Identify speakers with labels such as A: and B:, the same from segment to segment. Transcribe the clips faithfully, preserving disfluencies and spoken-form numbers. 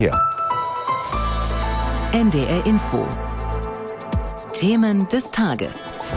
A: Ja.
B: N D R Info. Themen des Tages.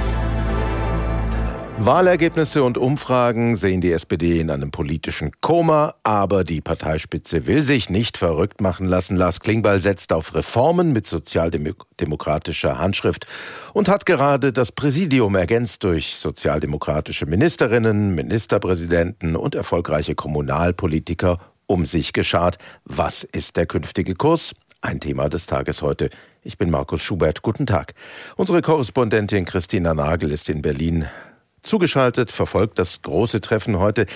A: Wahlergebnisse und Umfragen sehen die S P D in einem politischen Koma, aber die Parteispitze will sich nicht verrückt machen lassen. Lars Klingbeil setzt auf Reformen mit sozialdemokratischer Handschrift und hat gerade das Präsidium ergänzt durch sozialdemokratische Ministerinnen, Ministerpräsidenten und erfolgreiche Kommunalpolitiker um sich geschart. Was ist der künftige Kurs? Ein Thema des Tages heute. Ich bin Markus Schubert. Guten Tag. Unsere Korrespondentin Christina Nagel ist in Berlin zugeschaltet, verfolgt das große Treffen heute.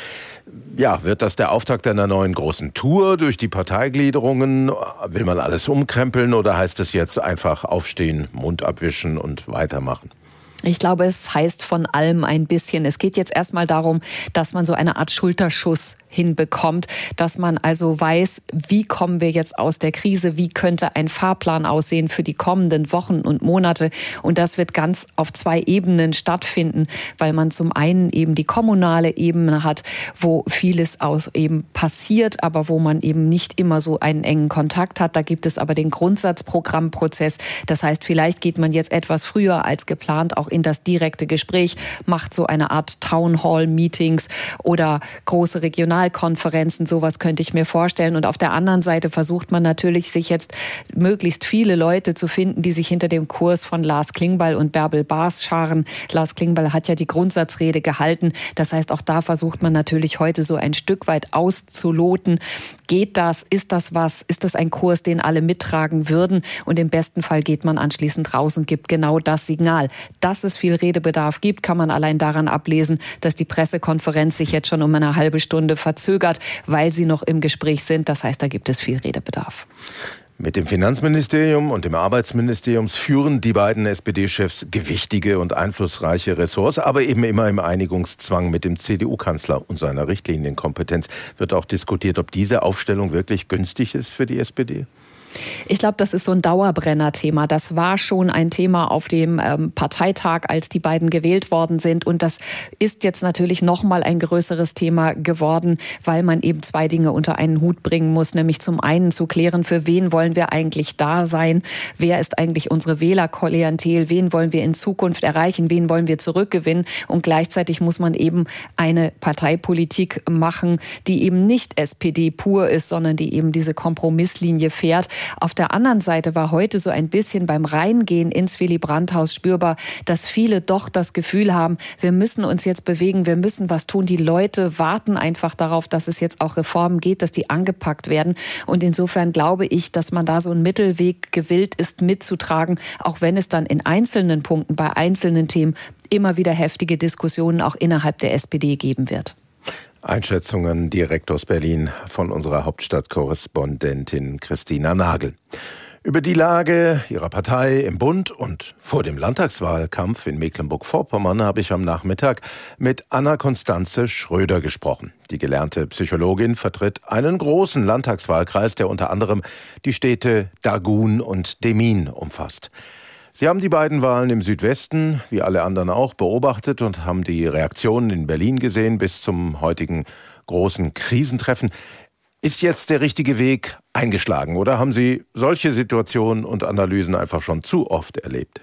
A: Ja, wird das der Auftakt einer neuen großen Tour durch die Parteigliederungen? Will man alles umkrempeln oder heißt es jetzt einfach aufstehen, Mund abwischen und weitermachen?
C: Ich glaube, es heißt von allem ein bisschen. Es geht jetzt erstmal darum, dass man so eine Art Schulterschuss hinbekommt, dass man also weiß, wie kommen wir jetzt aus der Krise, wie könnte ein Fahrplan aussehen für die kommenden Wochen und Monate. Und das wird ganz auf zwei Ebenen stattfinden, weil man zum einen eben die kommunale Ebene hat, wo vieles aus eben passiert, aber wo man eben nicht immer so einen engen Kontakt hat. Da gibt es aber den Grundsatzprogrammprozess. Das heißt, vielleicht geht man jetzt etwas früher als geplant auch in das direkte Gespräch, macht so eine Art Town-Hall-Meetings oder große Regionalkonferenzen, sowas könnte ich mir vorstellen. Und auf der anderen Seite versucht man natürlich, sich jetzt möglichst viele Leute zu finden, die sich hinter dem Kurs von Lars Klingbeil und Bärbel Baas scharen. Lars Klingbeil hat ja die Grundsatzrede gehalten. Das heißt, auch da versucht man natürlich heute so ein Stück weit auszuloten. Geht das? Ist das was? Ist das ein Kurs, den alle mittragen würden? Und im besten Fall geht man anschließend raus und gibt genau das Signal. Dass es viel Redebedarf gibt, kann man allein daran ablesen, dass die Pressekonferenz sich jetzt schon um eine halbe Stunde verzögert, weil sie noch im Gespräch sind. Das heißt, da gibt es viel Redebedarf.
A: Mit dem Finanzministerium und dem Arbeitsministerium führen die beiden S P D-Chefs gewichtige und einflussreiche Ressorts, aber eben immer im Einigungszwang mit dem C D U-Kanzler und seiner Richtlinienkompetenz. Wird auch diskutiert, ob diese Aufstellung wirklich günstig ist für die S P D?
C: Ich glaube, das ist so ein Dauerbrenner-Thema. Das war schon ein Thema auf dem ähm, Parteitag, als die beiden gewählt worden sind. Und das ist jetzt natürlich noch mal ein größeres Thema geworden, weil man eben zwei Dinge unter einen Hut bringen muss. Nämlich zum einen zu klären, für wen wollen wir eigentlich da sein? Wer ist eigentlich unsere Wählerklientel? Wen wollen wir in Zukunft erreichen? Wen wollen wir zurückgewinnen? Und gleichzeitig muss man eben eine Parteipolitik machen, die eben nicht S P D pur ist, sondern die eben diese Kompromisslinie fährt. Auf der anderen Seite war heute so ein bisschen beim Reingehen ins Willy-Brandt-Haus spürbar, dass viele doch das Gefühl haben, wir müssen uns jetzt bewegen, wir müssen was tun. Die Leute warten einfach darauf, dass es jetzt auch Reformen geht, dass die angepackt werden. Und insofern glaube ich, dass man da so einen Mittelweg gewillt ist mitzutragen, auch wenn es dann in einzelnen Punkten, bei einzelnen Themen immer wieder heftige Diskussionen auch innerhalb der S P D geben wird.
A: Einschätzungen direkt aus Berlin von unserer Hauptstadtkorrespondentin Christina Nagel. Über die Lage ihrer Partei im Bund und vor dem Landtagswahlkampf in Mecklenburg-Vorpommern habe ich am Nachmittag mit Anna-Constanze Schröder gesprochen. Die gelernte Psychologin vertritt einen großen Landtagswahlkreis, der unter anderem die Städte Dagun und Demmin umfasst. Sie haben die beiden Wahlen im Südwesten, wie alle anderen auch, beobachtet und haben die Reaktionen in Berlin gesehen bis zum heutigen großen Krisentreffen. Ist jetzt der richtige Weg eingeschlagen oder haben Sie solche Situationen und Analysen einfach schon zu oft erlebt?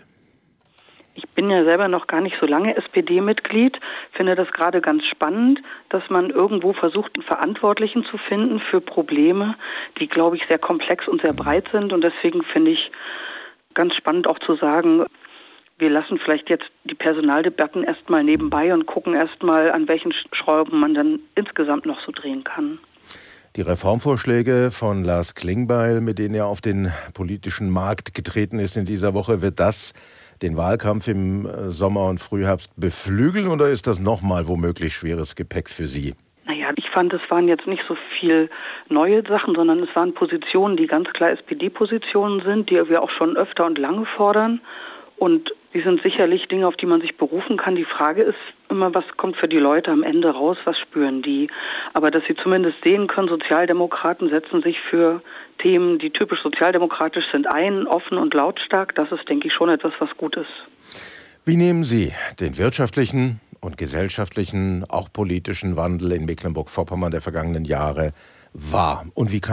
D: Ich bin ja selber noch gar nicht so lange S P D-Mitglied, finde das gerade ganz spannend, dass man irgendwo versucht, einen Verantwortlichen zu finden für Probleme, die, glaube ich, sehr komplex und sehr breit sind. Und deswegen finde ich ganz spannend auch zu sagen, wir lassen vielleicht jetzt die Personaldebatten erstmal nebenbei und gucken erstmal, an welchen Schrauben man dann insgesamt noch so drehen kann.
A: Die Reformvorschläge von Lars Klingbeil, mit denen er auf den politischen Markt getreten ist in dieser Woche, wird das den Wahlkampf im Sommer und Frühherbst beflügeln oder ist das nochmal womöglich schweres Gepäck für Sie?
D: Naja, ich fand, es waren jetzt nicht so viel neue Sachen, sondern es waren Positionen, die ganz klar S P D-Positionen sind, die wir auch schon öfter und lange fordern. Und die sind sicherlich Dinge, auf die man sich berufen kann. Die Frage ist immer, was kommt für die Leute am Ende raus, was spüren die? Aber dass sie zumindest sehen können, Sozialdemokraten setzen sich für Themen, die typisch sozialdemokratisch sind, ein, offen und lautstark. Das ist, denke ich, schon etwas, was gut ist.
A: Wie nehmen Sie den wirtschaftlichen und gesellschaftlichen, auch politischen Wandel in Mecklenburg-Vorpommern der vergangenen Jahre wahr? Und wie kann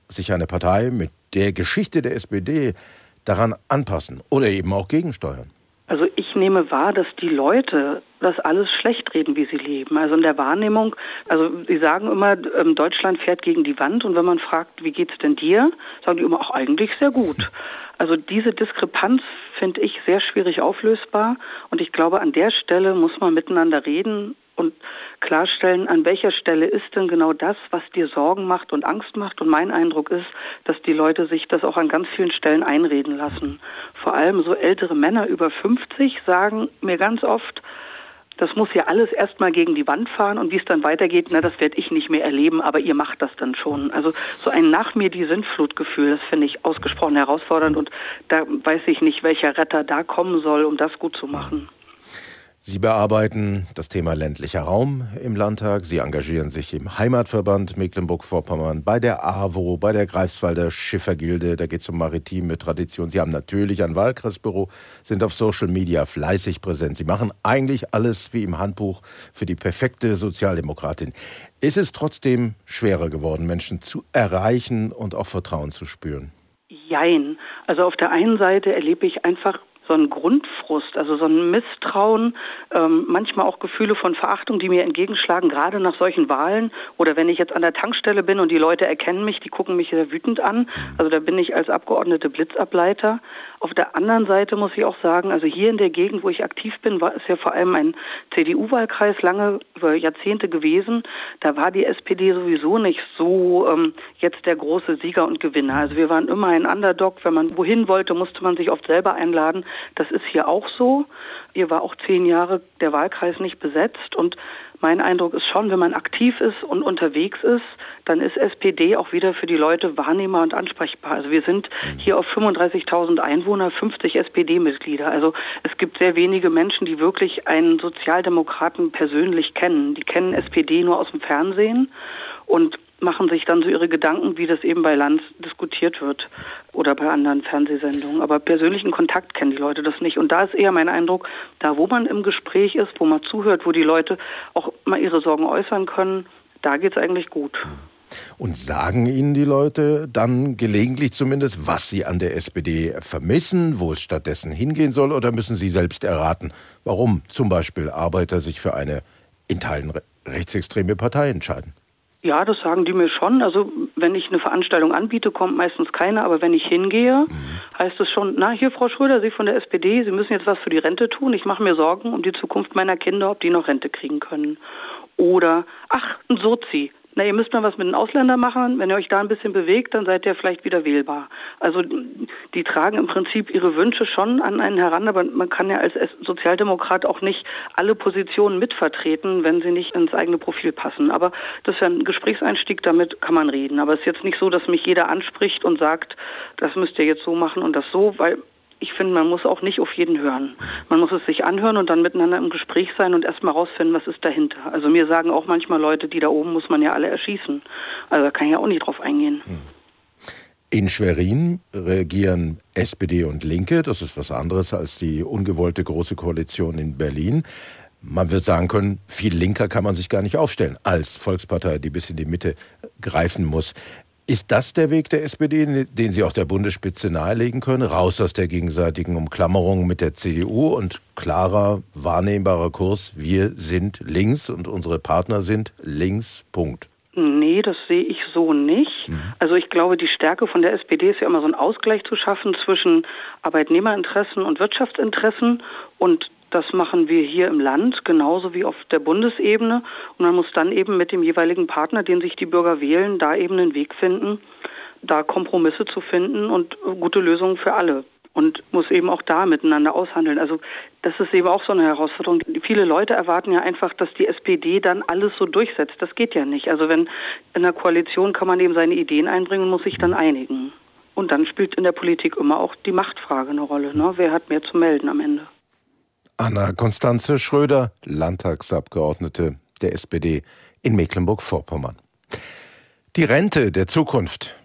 A: sich eine Partei mit der Geschichte der S P D daran anpassen oder eben auch gegensteuern?
D: Also ich nehme wahr, dass die Leute das alles schlecht reden, wie sie leben. Also in der Wahrnehmung, also sie sagen immer, Deutschland fährt gegen die Wand, und wenn man fragt, wie geht's denn dir, sagen die immer, ach, eigentlich sehr gut. Also diese Diskrepanz finde ich sehr schwierig auflösbar, und ich glaube, an der Stelle muss man miteinander reden und klarstellen, an welcher Stelle ist denn genau das, was dir Sorgen macht und Angst macht. Und mein Eindruck ist, dass die Leute sich das auch an ganz vielen Stellen einreden lassen. Vor allem so ältere Männer über fünfzig sagen mir ganz oft, das muss ja alles erstmal gegen die Wand fahren, und wie es dann weitergeht, na, das werde ich nicht mehr erleben, aber ihr macht das dann schon. Also so ein nach mir die Sintflutgefühl, das finde ich ausgesprochen herausfordernd, und da weiß ich nicht, welcher Retter da kommen soll, um das gut zu machen.
A: Sie bearbeiten das Thema ländlicher Raum im Landtag. Sie engagieren sich im Heimatverband Mecklenburg-Vorpommern, bei der A W O, bei der Greifswalder Schiffergilde. Da geht es um maritime Tradition. Sie haben natürlich ein Wahlkreisbüro, sind auf Social Media fleißig präsent. Sie machen eigentlich alles wie im Handbuch für die perfekte Sozialdemokratin. Ist es trotzdem schwerer geworden, Menschen zu erreichen und auch Vertrauen zu spüren?
D: Jein. Also auf der einen Seite erlebe ich einfach so ein Grundfrust, also so ein Misstrauen, ähm, manchmal auch Gefühle von Verachtung, die mir entgegenschlagen, gerade nach solchen Wahlen. Oder wenn ich jetzt an der Tankstelle bin und die Leute erkennen mich, die gucken mich sehr wütend an. Also da bin ich als Abgeordnete Blitzableiter. Auf der anderen Seite muss ich auch sagen, also hier in der Gegend, wo ich aktiv bin, war es ja vor allem ein C D U-Wahlkreis lange, über Jahrzehnte gewesen. Da war die S P D sowieso nicht so ähm, jetzt der große Sieger und Gewinner. Also wir waren immer ein Underdog. Wenn man wohin wollte, musste man sich oft selber einladen. Das ist hier auch so. Hier war auch zehn Jahre der Wahlkreis nicht besetzt, und mein Eindruck ist schon, wenn man aktiv ist und unterwegs ist, dann ist S P D auch wieder für die Leute wahrnehmbar und ansprechbar. Also wir sind hier auf fünfunddreißigtausend Einwohner, fünfzig S P D-Mitglieder. Also es gibt sehr wenige Menschen, die wirklich einen Sozialdemokraten persönlich kennen. Die kennen S P D nur aus dem Fernsehen und machen sich dann so ihre Gedanken, wie das eben bei Lanz diskutiert wird oder bei anderen Fernsehsendungen. Aber persönlichen Kontakt kennen die Leute das nicht. Und da ist eher mein Eindruck, da wo man im Gespräch ist, wo man zuhört, wo die Leute auch mal ihre Sorgen äußern können, da geht's eigentlich gut.
A: Und sagen Ihnen die Leute dann gelegentlich zumindest, was sie an der S P D vermissen, wo es stattdessen hingehen soll, oder müssen Sie selbst erraten, warum zum Beispiel Arbeiter sich für eine in Teilen rechtsextreme Partei entscheiden?
D: Ja, das sagen die mir schon. Also wenn ich eine Veranstaltung anbiete, kommt meistens keiner. Aber wenn ich hingehe, mhm. heißt es schon, na hier, Frau Schröder, Sie von der S P D, Sie müssen jetzt was für die Rente tun. Ich mache mir Sorgen um die Zukunft meiner Kinder, ob die noch Rente kriegen können. Oder, ach, ein Sozi. Na, ihr müsst mal was mit den Ausländern machen. Wenn ihr euch da ein bisschen bewegt, dann seid ihr vielleicht wieder wählbar. Also die tragen im Prinzip ihre Wünsche schon an einen heran, aber man kann ja als Sozialdemokrat auch nicht alle Positionen mitvertreten, wenn sie nicht ins eigene Profil passen. Aber das ist ja ein Gesprächseinstieg, damit kann man reden. Aber es ist jetzt nicht so, dass mich jeder anspricht und sagt, das müsst ihr jetzt so machen und das so, weil ich finde, man muss auch nicht auf jeden hören. Man muss es sich anhören und dann miteinander im Gespräch sein und erstmal rausfinden, was ist dahinter. Also mir sagen auch manchmal Leute, die da oben muss man ja alle erschießen. Also da kann ich ja auch nicht drauf eingehen.
A: In Schwerin regieren S P D und Linke. Das ist was anderes als die ungewollte Große Koalition in Berlin. Man wird sagen können, viel linker kann man sich gar nicht aufstellen als Volkspartei, die bis in die Mitte greifen muss. Ist das der Weg der S P D, den Sie auch der Bundesspitze nahelegen können? Raus aus der gegenseitigen Umklammerung mit der C D U und klarer, wahrnehmbarer Kurs, wir sind links und unsere Partner sind links, Punkt.
D: Nee, das sehe ich so nicht. Mhm. Also ich glaube, die Stärke von der S P D ist ja immer so einen Ausgleich zu schaffen zwischen Arbeitnehmerinteressen und Wirtschaftsinteressen, und das machen wir hier im Land genauso wie auf der Bundesebene. Und man muss dann eben mit dem jeweiligen Partner, den sich die Bürger wählen, da eben einen Weg finden, da Kompromisse zu finden und gute Lösungen für alle. Und muss eben auch da miteinander aushandeln. Also das ist eben auch so eine Herausforderung. Viele Leute erwarten ja einfach, dass die S P D dann alles so durchsetzt. Das geht ja nicht. Also wenn in einer Koalition kann man eben seine Ideen einbringen und muss sich dann einigen. Und dann spielt in der Politik immer auch die Machtfrage eine Rolle. Ne? Wer hat mehr zu melden am Ende?
A: Anna-Constanze Schröder, Landtagsabgeordnete der S P D in Mecklenburg-Vorpommern. Die Rente der Zukunft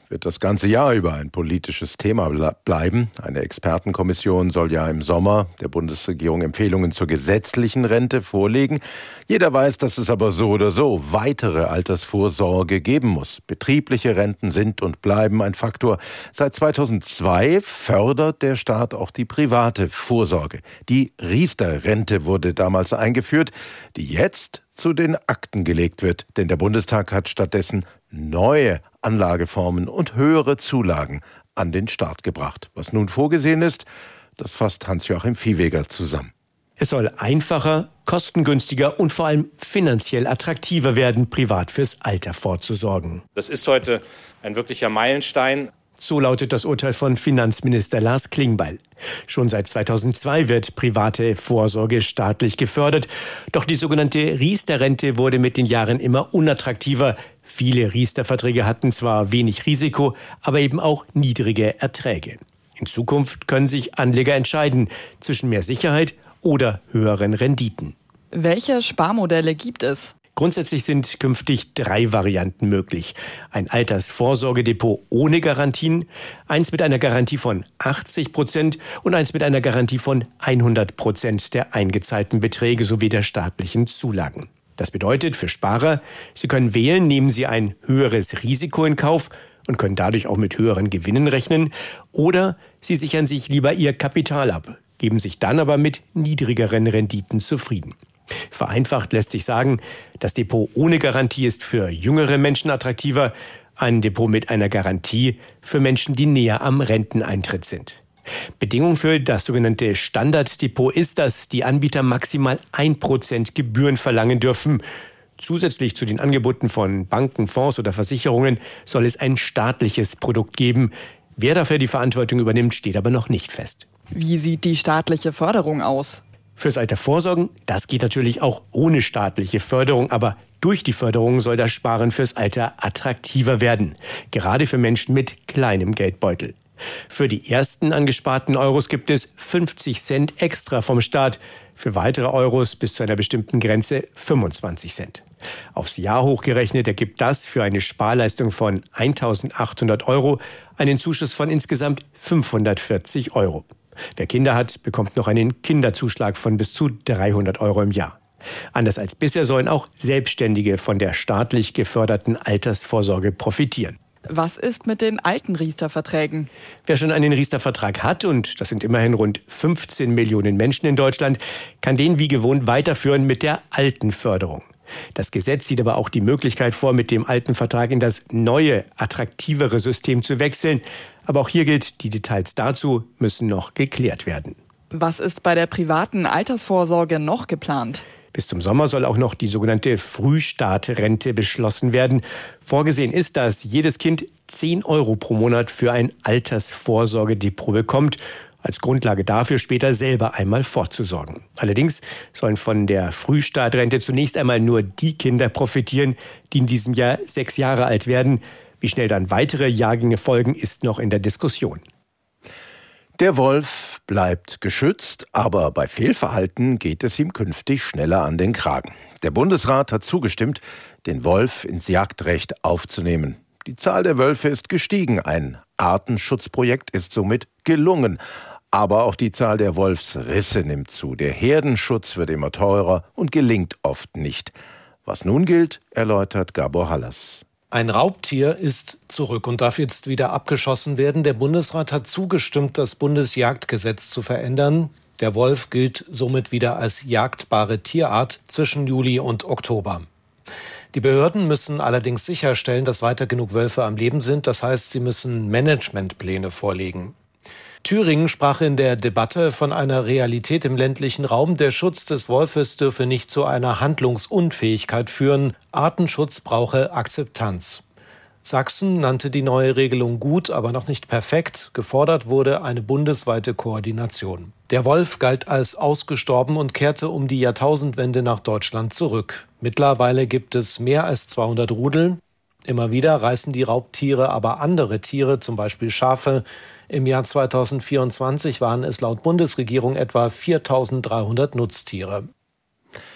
A: wird das ganze Jahr über ein politisches Thema bleiben. Eine Expertenkommission soll ja im Sommer der Bundesregierung Empfehlungen zur gesetzlichen Rente vorlegen. Jeder weiß, dass es aber so oder so weitere Altersvorsorge geben muss. Betriebliche Renten sind und bleiben ein Faktor. Seit zweitausendzwei fördert der Staat auch die private Vorsorge. Die Riester-Rente wurde damals eingeführt, die jetzt zu den Akten gelegt wird. Denn der Bundestag hat stattdessen neue Anlageformen und höhere Zulagen an den Staat gebracht. Was nun vorgesehen ist, das fasst Hans-Joachim Viehweger zusammen.
E: Es soll einfacher, kostengünstiger und vor allem finanziell attraktiver werden, privat fürs Alter vorzusorgen.
F: Das ist heute ein wirklicher Meilenstein.
E: So lautet das Urteil von Finanzminister Lars Klingbeil. Schon seit zweitausendzwei wird private Vorsorge staatlich gefördert. Doch die sogenannte Riester-Rente wurde mit den Jahren immer unattraktiver. Viele Riester-Verträge hatten zwar wenig Risiko, aber eben auch niedrige Erträge. In Zukunft können sich Anleger entscheiden zwischen mehr Sicherheit oder höheren Renditen.
G: Welche Sparmodelle gibt es?
E: Grundsätzlich sind künftig drei Varianten möglich. Ein Altersvorsorgedepot ohne Garantien, eins mit einer Garantie von achtzig Prozent und eins mit einer Garantie von hundert Prozent der eingezahlten Beträge sowie der staatlichen Zulagen. Das bedeutet für Sparer, sie können wählen, nehmen sie ein höheres Risiko in Kauf und können dadurch auch mit höheren Gewinnen rechnen, oder sie sichern sich lieber ihr Kapital ab, geben sich dann aber mit niedrigeren Renditen zufrieden. Vereinfacht lässt sich sagen, das Depot ohne Garantie ist für jüngere Menschen attraktiver, ein Depot mit einer Garantie für Menschen, die näher am Renteneintritt sind. Bedingung für das sogenannte Standarddepot ist, dass die Anbieter maximal ein Prozent Gebühren verlangen dürfen. Zusätzlich zu den Angeboten von Banken, Fonds oder Versicherungen soll es ein staatliches Produkt geben. Wer dafür die Verantwortung übernimmt, steht aber noch nicht fest.
G: Wie sieht die staatliche Förderung aus?
E: Fürs Alter vorsorgen, das geht natürlich auch ohne staatliche Förderung, aber durch die Förderung soll das Sparen fürs Alter attraktiver werden, gerade für Menschen mit kleinem Geldbeutel. Für die ersten angesparten Euros gibt es fünfzig Cent extra vom Staat, für weitere Euros bis zu einer bestimmten Grenze fünfundzwanzig Cent. Aufs Jahr hochgerechnet ergibt das für eine Sparleistung von eintausendachthundert Euro einen Zuschuss von insgesamt fünfhundertvierzig Euro. Wer Kinder hat, bekommt noch einen Kinderzuschlag von bis zu dreihundert Euro im Jahr. Anders als bisher sollen auch Selbstständige von der staatlich geförderten Altersvorsorge profitieren.
G: Was ist mit den alten Riester-Verträgen?
E: Wer schon einen Riester-Vertrag hat, und das sind immerhin rund fünfzehn Millionen Menschen in Deutschland, kann den wie gewohnt weiterführen mit der alten Förderung. Das Gesetz sieht aber auch die Möglichkeit vor, mit dem alten Vertrag in das neue, attraktivere System zu wechseln. Aber auch hier gilt, die Details dazu müssen noch geklärt werden.
G: Was ist bei der privaten Altersvorsorge noch geplant?
E: Bis zum Sommer soll auch noch die sogenannte Frühstartrente beschlossen werden. Vorgesehen ist, dass jedes Kind zehn Euro pro Monat für ein Altersvorsorgedepot bekommt, als Grundlage dafür später selber einmal vorzusorgen. Allerdings sollen von der Frühstartrente zunächst einmal nur die Kinder profitieren, die in diesem Jahr sechs Jahre alt werden. Wie schnell dann weitere Jahrgänge folgen, ist noch in der Diskussion.
A: Der Wolf bleibt geschützt, aber bei Fehlverhalten geht es ihm künftig schneller an den Kragen. Der Bundesrat hat zugestimmt, den Wolf ins Jagdrecht aufzunehmen. Die Zahl der Wölfe ist gestiegen. Ein Artenschutzprojekt ist somit gelungen. Aber auch die Zahl der Wolfsrisse nimmt zu. Der Herdenschutz wird immer teurer und gelingt oft nicht. Was nun gilt, erläutert Gabor Hallas.
H: Ein Raubtier ist zurück und darf jetzt wieder abgeschossen werden. Der Bundesrat hat zugestimmt, das Bundesjagdgesetz zu verändern. Der Wolf gilt somit wieder als jagdbare Tierart zwischen Juli und Oktober. Die Behörden müssen allerdings sicherstellen, dass weiter genug Wölfe am Leben sind. Das heißt, sie müssen Managementpläne vorlegen. Thüringen sprach in der Debatte von einer Realität im ländlichen Raum. Der Schutz des Wolfes dürfe nicht zu einer Handlungsunfähigkeit führen. Artenschutz brauche Akzeptanz. Sachsen nannte die neue Regelung gut, aber noch nicht perfekt. Gefordert wurde eine bundesweite Koordination. Der Wolf galt als ausgestorben und kehrte um die Jahrtausendwende nach Deutschland zurück. Mittlerweile gibt es mehr als zweihundert Rudel. Immer wieder reißen die Raubtiere aber andere Tiere, zum Beispiel Schafe. Im Jahr zweitausendvierundzwanzig waren es laut Bundesregierung etwa viertausenddreihundert Nutztiere.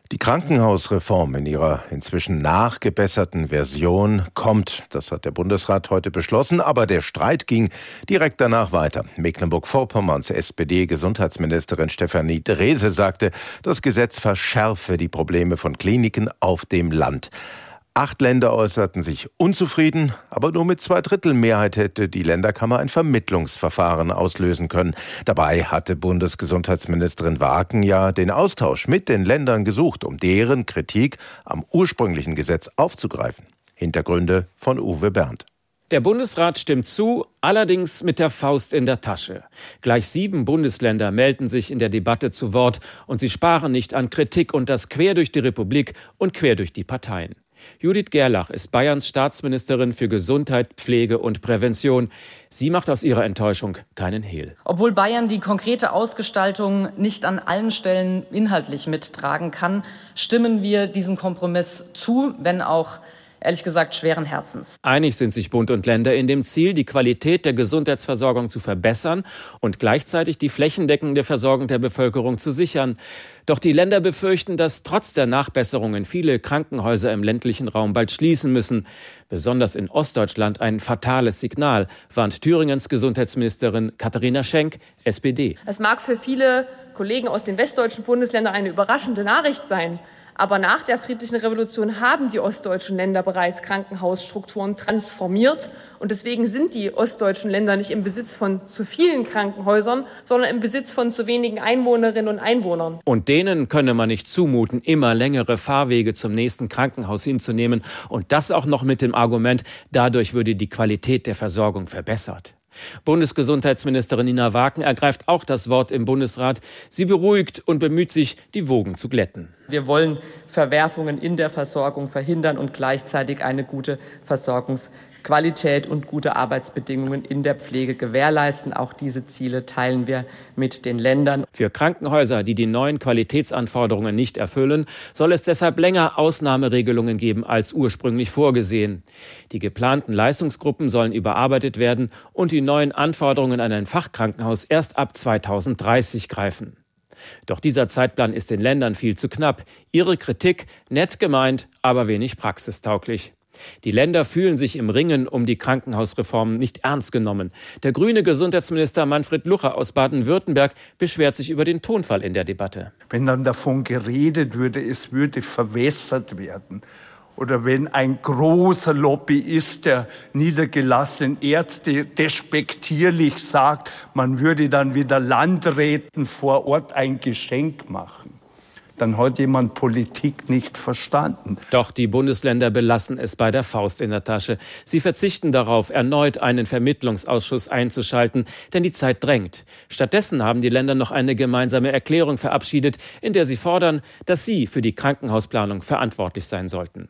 A: Die Krankenhausreform in ihrer inzwischen nachgebesserten Version kommt. Das hat der Bundesrat heute beschlossen, aber der Streit ging direkt danach weiter. Mecklenburg-Vorpommerns S P D-Gesundheitsministerin Stefanie Drese sagte, das Gesetz verschärfe die Probleme von Kliniken auf dem Land. Acht Länder äußerten sich unzufrieden, aber nur mit Zweidrittelmehrheit hätte die Länderkammer ein Vermittlungsverfahren auslösen können. Dabei hatte Bundesgesundheitsministerin Waken ja den Austausch mit den Ländern gesucht, um deren Kritik am ursprünglichen Gesetz aufzugreifen. Hintergründe von Uwe Berndt.
I: Der Bundesrat stimmt zu, allerdings mit der Faust in der Tasche. Gleich sieben Bundesländer melden sich in der Debatte zu Wort und sie sparen nicht an Kritik und das quer durch die Republik und quer durch die Parteien. Judith Gerlach ist Bayerns Staatsministerin für Gesundheit, Pflege und Prävention. Sie macht aus ihrer Enttäuschung keinen Hehl.
J: Obwohl Bayern die konkrete Ausgestaltung nicht an allen Stellen inhaltlich mittragen kann, stimmen wir diesem Kompromiss zu, wenn auch ehrlich gesagt schweren Herzens.
I: Einig sind sich Bund und Länder in dem Ziel, die Qualität der Gesundheitsversorgung zu verbessern und gleichzeitig die flächendeckende Versorgung der Bevölkerung zu sichern. Doch die Länder befürchten, dass trotz der Nachbesserungen viele Krankenhäuser im ländlichen Raum bald schließen müssen. Besonders in Ostdeutschland ein fatales Signal, warnt Thüringens Gesundheitsministerin Katharina Schenk, S P D.
K: Es mag für viele Kollegen aus den westdeutschen Bundesländern eine überraschende Nachricht sein. Aber nach der Friedlichen Revolution haben die ostdeutschen Länder bereits Krankenhausstrukturen transformiert. Und deswegen sind die ostdeutschen Länder nicht im Besitz von zu vielen Krankenhäusern, sondern im Besitz von zu wenigen Einwohnerinnen und Einwohnern.
I: Und denen könne man nicht zumuten, immer längere Fahrwege zum nächsten Krankenhaus hinzunehmen. Und das auch noch mit dem Argument, dadurch würde die Qualität der Versorgung verbessert. Bundesgesundheitsministerin Nina Waken ergreift auch das Wort im Bundesrat. Sie beruhigt und bemüht sich, die Wogen zu glätten.
J: Wir wollen Verwerfungen in der Versorgung verhindern und gleichzeitig eine gute Versorgungsqualität und gute Arbeitsbedingungen in der Pflege gewährleisten. Auch diese Ziele teilen wir mit den Ländern.
I: Für Krankenhäuser, die die neuen Qualitätsanforderungen nicht erfüllen, soll es deshalb länger Ausnahmeregelungen geben als ursprünglich vorgesehen. Die geplanten Leistungsgruppen sollen überarbeitet werden und die neuen Anforderungen an ein Fachkrankenhaus erst ab zweitausenddreißig greifen. Doch dieser Zeitplan ist den Ländern viel zu knapp. Ihre Kritik nett gemeint, aber wenig praxistauglich. Die Länder fühlen sich im Ringen um die Krankenhausreform nicht ernst genommen. Der grüne Gesundheitsminister Manfred Lucha aus Baden-Württemberg beschwert sich über den Tonfall in der Debatte.
L: Wenn dann davon geredet würde, es würde verwässert werden. Oder wenn ein großer Lobbyist der niedergelassenen Ärzte despektierlich sagt, man würde dann wieder Landräten vor Ort ein Geschenk machen. Dann hat jemand Politik nicht verstanden.
I: Doch die Bundesländer belassen es bei der Faust in der Tasche. Sie verzichten darauf, erneut einen Vermittlungsausschuss einzuschalten, denn die Zeit drängt. Stattdessen haben die Länder noch eine gemeinsame Erklärung verabschiedet, in der sie fordern, dass sie für die Krankenhausplanung verantwortlich sein sollten.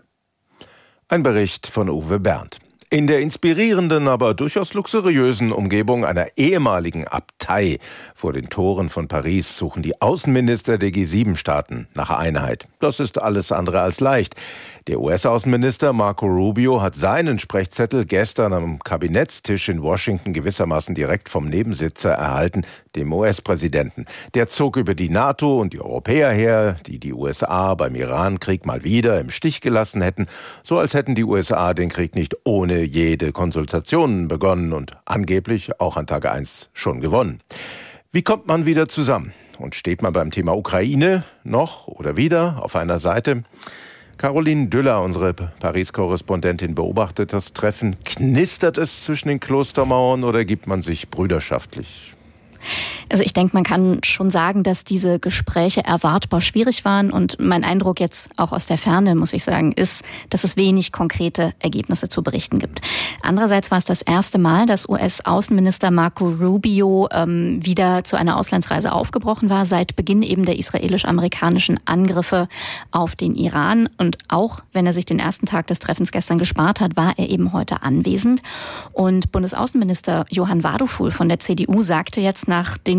A: Ein Bericht von Uwe Berndt. In der inspirierenden, aber durchaus luxuriösen Umgebung einer ehemaligen Abtei vor den Toren von Paris suchen die Außenminister der G sieben Staaten nach Einheit. Das ist alles andere als leicht. Der U S-Außenminister Marco Rubio hat seinen Sprechzettel gestern am Kabinettstisch in Washington gewissermaßen direkt vom Nebensitzer erhalten, dem U S-Präsidenten. Der zog über die NATO und die Europäer her, die die U S A beim Iran-Krieg mal wieder im Stich gelassen hätten, so als hätten die U S A den Krieg nicht ohne jede Konsultation begonnen und angeblich auch an Tag eins schon gewonnen. Wie kommt man wieder zusammen? Und steht man beim Thema Ukraine noch oder wieder auf einer Seite? Caroline Düller, unsere Paris-Korrespondentin, beobachtet das Treffen. Knistert es zwischen den Klostermauern oder gibt man sich brüderschaftlich?
M: Also ich denke, man kann schon sagen, dass diese Gespräche erwartbar schwierig waren. Und mein Eindruck jetzt auch aus der Ferne, muss ich sagen, ist, dass es wenig konkrete Ergebnisse zu berichten gibt. Andererseits war es das erste Mal, dass U S-Außenminister Marco Rubio ähm, wieder zu einer Auslandsreise aufgebrochen war, seit Beginn eben der israelisch-amerikanischen Angriffe auf den Iran. Und auch wenn er sich den ersten Tag des Treffens gestern gespart hat, war er eben heute anwesend. Und Bundesaußenminister Johann Wadofuhl von der C D U sagte jetzt nach den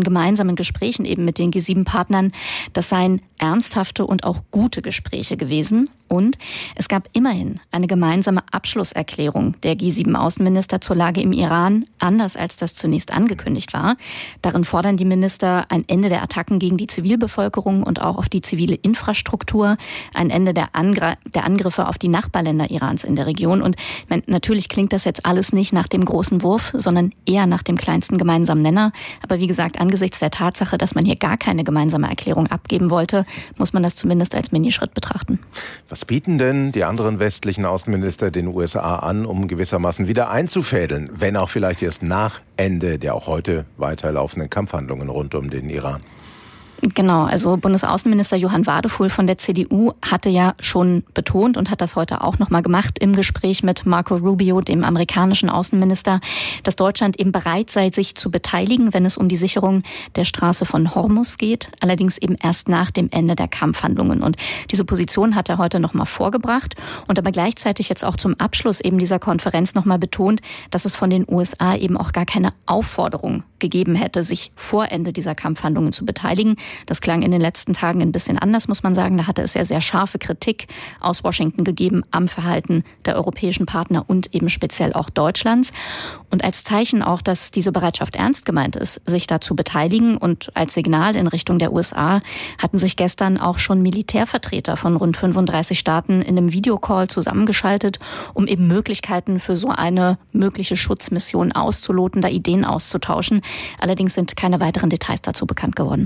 M: den gemeinsamen Gesprächen eben mit den G sieben Partnern, das seien ernsthafte und auch gute Gespräche gewesen. Und es gab immerhin eine gemeinsame Abschlusserklärung der G sieben Außenminister zur Lage im Iran, anders als das zunächst angekündigt war. Darin fordern die Minister ein Ende der Attacken gegen die Zivilbevölkerung und auch auf die zivile Infrastruktur, ein Ende der, Angr- der Angriffe auf die Nachbarländer Irans in der Region. Und meine, natürlich klingt das jetzt alles nicht nach dem großen Wurf, sondern eher nach dem kleinsten gemeinsamen Nenner. Aber wie gesagt, angesichts der Tatsache, dass man hier gar keine gemeinsame Erklärung abgeben wollte, muss man das zumindest als Minischritt betrachten.
A: Was bieten denn die anderen westlichen Außenminister den U S A an, um gewissermaßen wieder einzufädeln, wenn auch vielleicht erst nach Ende der auch heute weiterlaufenden Kampfhandlungen rund um den Iran?
M: Genau, also Bundesaußenminister Johann Wadefuhl von der C D U hatte ja schon betont und hat das heute auch nochmal gemacht im Gespräch mit Marco Rubio, dem amerikanischen Außenminister, dass Deutschland eben bereit sei, sich zu beteiligen, wenn es um die Sicherung der Straße von Hormuz geht, allerdings eben erst nach dem Ende der Kampfhandlungen. Und diese Position hat er heute nochmal vorgebracht und aber gleichzeitig jetzt auch zum Abschluss eben dieser Konferenz nochmal betont, dass es von den U S A eben auch gar keine Aufforderung gegeben hätte, sich vor Ende dieser Kampfhandlungen zu beteiligen. Das klang in den letzten Tagen ein bisschen anders, muss man sagen. Da hatte es ja sehr scharfe Kritik aus Washington gegeben am Verhalten der europäischen Partner und eben speziell auch Deutschlands. Und als Zeichen auch, dass diese Bereitschaft ernst gemeint ist, sich da zu beteiligen und als Signal in Richtung der U S A hatten sich gestern auch schon Militärvertreter von rund fünfunddreißig Staaten in einem Videocall zusammengeschaltet, um eben Möglichkeiten für so eine mögliche Schutzmission auszuloten, da Ideen auszutauschen. Allerdings sind keine weiteren Details dazu bekannt geworden.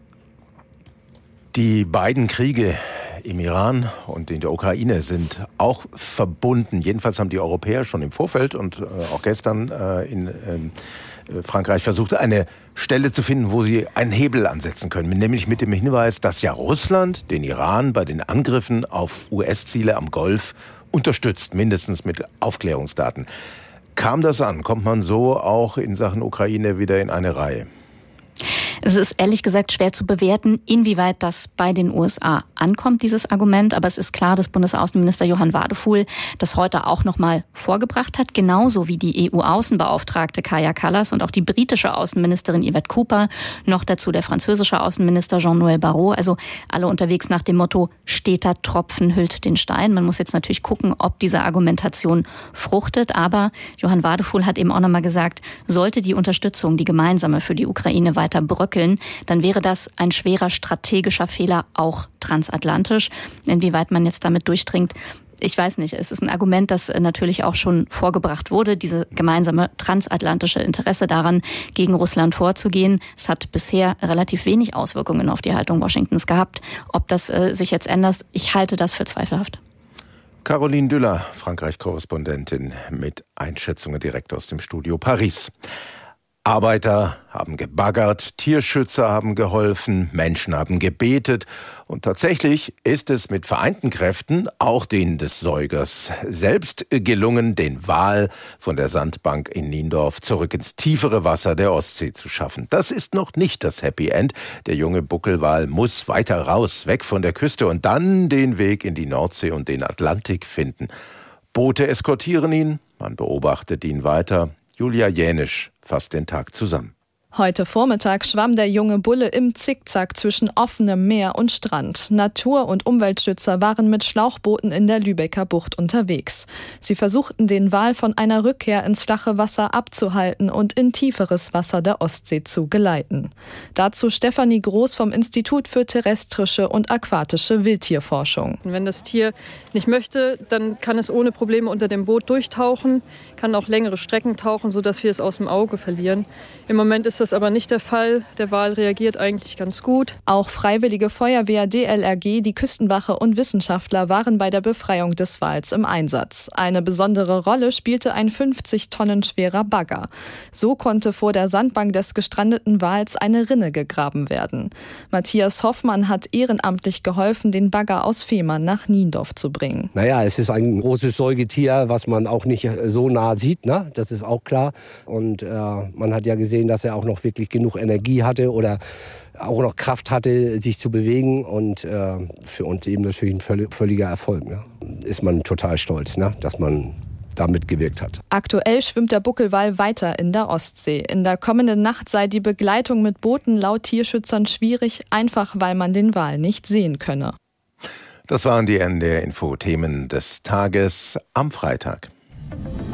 A: Die beiden Kriege im Iran und in der Ukraine sind auch verbunden. Jedenfalls haben die Europäer schon im Vorfeld und auch gestern in Frankreich versucht, eine Stelle zu finden, wo sie einen Hebel ansetzen können. Nämlich mit dem Hinweis, dass ja Russland den Iran bei den Angriffen auf U S-Ziele am Golf unterstützt, mindestens mit Aufklärungsdaten. Kam das an? Kommt man so auch in Sachen Ukraine wieder in eine Reihe?
M: Es ist ehrlich gesagt schwer zu bewerten, inwieweit das bei den U S A ankommt, dieses Argument. Aber es ist klar, dass Bundesaußenminister Johann Wadefuhl das heute auch noch mal vorgebracht hat. Genauso wie die E U-Außenbeauftragte Kaja Kallas und auch die britische Außenministerin Yvette Cooper. Noch dazu der französische Außenminister Jean-Noël Barrot. Also alle unterwegs nach dem Motto, steter Tropfen hüllt den Stein. Man muss jetzt natürlich gucken, ob diese Argumentation fruchtet. Aber Johann Wadefuhl hat eben auch noch mal gesagt, sollte die Unterstützung, die gemeinsame für die Ukraine weiter bröckeln, dann wäre das ein schwerer strategischer Fehler, auch transatlantisch. Inwieweit man jetzt damit durchdringt, ich weiß nicht. Es ist ein Argument, das natürlich auch schon vorgebracht wurde, diese gemeinsame transatlantische Interesse daran, gegen Russland vorzugehen. Es hat bisher relativ wenig Auswirkungen auf die Haltung Washingtons gehabt. Ob das äh, sich jetzt ändert, ich halte das für zweifelhaft.
A: Caroline Düller, Frankreich-Korrespondentin, mit Einschätzungen direkt aus dem Studio Paris. Arbeiter haben gebaggert, Tierschützer haben geholfen, Menschen haben gebetet. Und tatsächlich ist es mit vereinten Kräften, auch denen des Säugers selbst, gelungen, den Wal von der Sandbank in Niendorf zurück ins tiefere Wasser der Ostsee zu schaffen. Das ist noch nicht das Happy End. Der junge Buckelwal muss weiter raus, weg von der Küste und dann den Weg in die Nordsee und den Atlantik finden. Boote eskortieren ihn, man beobachtet ihn weiter. Julia Jänisch fasst den Tag zusammen.
N: Heute Vormittag schwamm der junge Bulle im Zickzack zwischen offenem Meer und Strand. Natur- und Umweltschützer waren mit Schlauchbooten in der Lübecker Bucht unterwegs. Sie versuchten, den Wal von einer Rückkehr ins flache Wasser abzuhalten und in tieferes Wasser der Ostsee zu geleiten. Dazu Stefanie Groß vom Institut für terrestrische und aquatische Wildtierforschung.
O: Wenn das Tier nicht möchte, dann kann es ohne Probleme unter dem Boot durchtauchen, kann auch längere Strecken tauchen, sodass wir es aus dem Auge verlieren. Im Moment ist das aber nicht der Fall. Der Wal reagiert eigentlich ganz gut.
N: Auch Freiwillige Feuerwehr, D L R G, die Küstenwache und Wissenschaftler waren bei der Befreiung des Wals im Einsatz. Eine besondere Rolle spielte ein fünfzig Tonnen schwerer Bagger. So konnte vor der Sandbank des gestrandeten Wals eine Rinne gegraben werden. Matthias Hoffmann hat ehrenamtlich geholfen, den Bagger aus Fehmarn nach Niendorf zu bringen.
P: Naja, es ist ein großes Säugetier, was man auch nicht so nah sieht, ne? Das ist auch klar. Und äh, man hat ja gesehen, dass er auch noch wirklich genug Energie hatte oder auch noch Kraft hatte, sich zu bewegen. Und äh, für uns eben natürlich ein völliger Erfolg. Ne? Ist man total stolz, ne? Dass man da mitgewirkt hat.
N: Aktuell schwimmt der Buckelwal weiter in der Ostsee. In der kommenden Nacht sei die Begleitung mit Booten laut Tierschützern schwierig, einfach weil man den Wal nicht sehen könne.
A: Das waren die N D R Info Themen des Tages am Freitag.